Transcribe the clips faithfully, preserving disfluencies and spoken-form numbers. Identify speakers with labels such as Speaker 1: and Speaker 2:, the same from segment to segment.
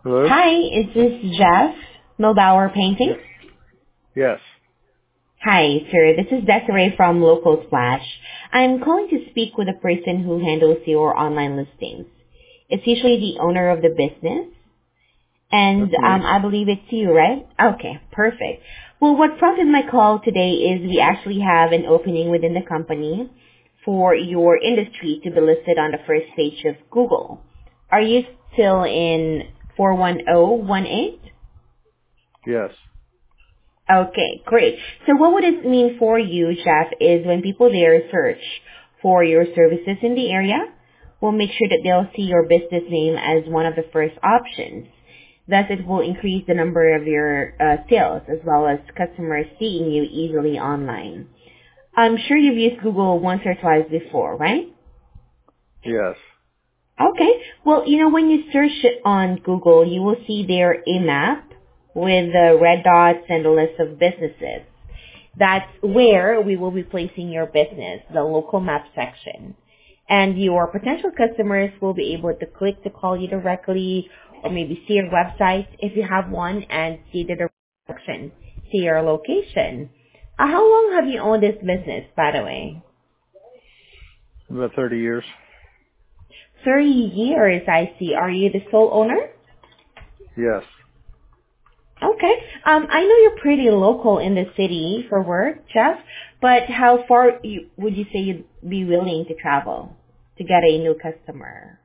Speaker 1: Hello?
Speaker 2: Hi, is this Jeff Milbauer Painting?
Speaker 1: Yes. Yes.
Speaker 2: Hi, sir. This is Desiree from Local Splash. I'm calling to speak with the person who handles your online listings. It's usually the owner of the business, and
Speaker 1: That's me.
Speaker 2: um, I believe it's you, right? Okay, perfect. Well, what prompted my call today is we actually have an opening within the company for your industry to be listed on the first page of Google. Are you still in four one zero one eight?
Speaker 1: Yes.
Speaker 2: Okay, great. So what would it mean for you, Jeff, is when people there search for your services in the area, we'll make sure that they'll see your business name as one of the first options. Thus, it will increase the number of your uh, sales as well as customers seeing you easily online. I'm sure you've used Google once or twice before, right?
Speaker 1: Yes.
Speaker 2: Okay. Well, you know, when you search it on Google, you will see there a map with the red dots and a list of businesses. That's where we will be placing your business, the local map section. And your potential customers will be able to click to call you directly or maybe see your website if you have one and see the direction, see your location. Uh, how long have you owned this business, by the way?
Speaker 1: About thirty years.
Speaker 2: thirty years, I see. Are you the sole owner?
Speaker 1: Yes.
Speaker 2: Okay. Um, I know you're pretty local in the city for work, Jeff, but how far you, would you say you'd be willing to travel to get a new customer?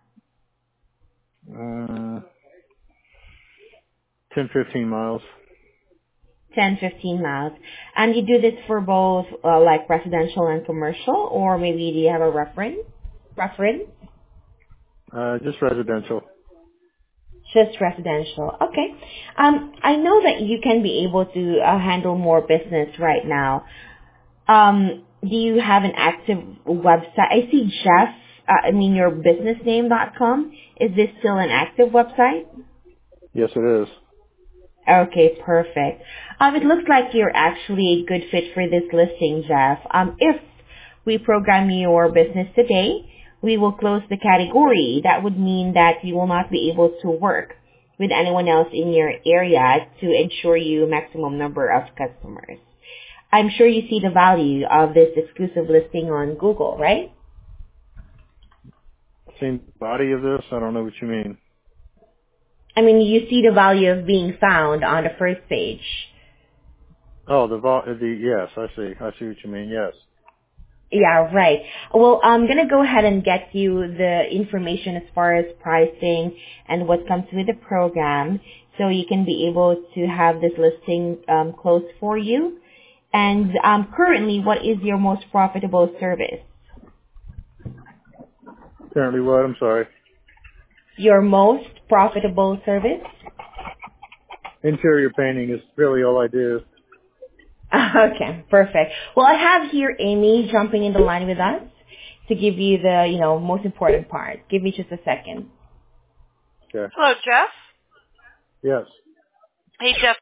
Speaker 1: Uh, ten, fifteen miles.
Speaker 2: Ten, fifteen miles. And you do this for both uh, like residential and commercial, or maybe do you have a reference? Reference?
Speaker 1: Uh, just residential.
Speaker 2: Just residential. Okay. Um, I know that you can be able to uh, handle more business right now. Um, do you have an active website? I see Jeff, uh, I mean your business name dot com. Is this still an active website?
Speaker 1: Yes, it is.
Speaker 2: Okay, perfect. Um, it looks like you're actually a good fit for this listing, Jeff. Um, if we program your business today, we will close the category. That would mean that you will not be able to work with anyone else in your area to ensure you maximum number of customers. I'm sure you see the value of this exclusive listing on Google, right?
Speaker 1: Seen the body of this? I don't know what you mean.
Speaker 2: I mean, you see the value of being found on the first page.
Speaker 1: Oh, the vol. The yes, I see. I see what you mean. Yes.
Speaker 2: Yeah, right. Well, I'm going to go ahead and get you the information as far as pricing and what comes with the program so you can be able to have this listing um, closed for you. And um, currently, what is your most profitable service?
Speaker 1: Apparently, what? I'm sorry.
Speaker 2: Your most profitable service?
Speaker 1: Interior painting is really all I do.
Speaker 2: Okay, perfect. Well, I have here Amy jumping in the line with us to give you the, you know, most important part. Give me just a second.
Speaker 1: Okay.
Speaker 3: Hello, Jeff.
Speaker 1: Yes.
Speaker 3: Hey, Jeff.